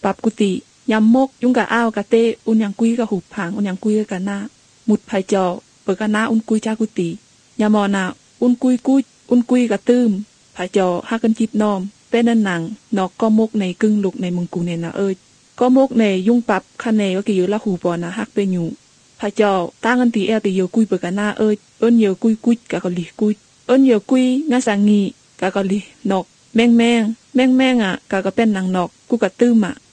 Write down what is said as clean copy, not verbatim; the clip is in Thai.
ปับกุฏิยำมกยุงกะอ้าวกะเตอุนยังกุยกะหุบผังอุนยังกุยกะหน้ามุดไผจอเปิดกะหน้าอุนกุยจากกุฏิยามอนาอุนกุยกะตื้มไผจอฮักกันจิบนอมเป็นนั่นหนังนอกก็มกในกึ่งลุกในมึงกูเนนะก็มกในยุงปับคะเนก็กี่อยู่ละหูปอนะฮักเป็นอยู่ไผจอตั้งกันตีตีเยกุยเปิดกะหน้าเอิ้นเยกุยกะกะลิกุยเอิ้นเยกุยงาสังงีกะกะลินอกแมงอ่ะกะเป็นนางนอกกูกะตื้มอ่ะ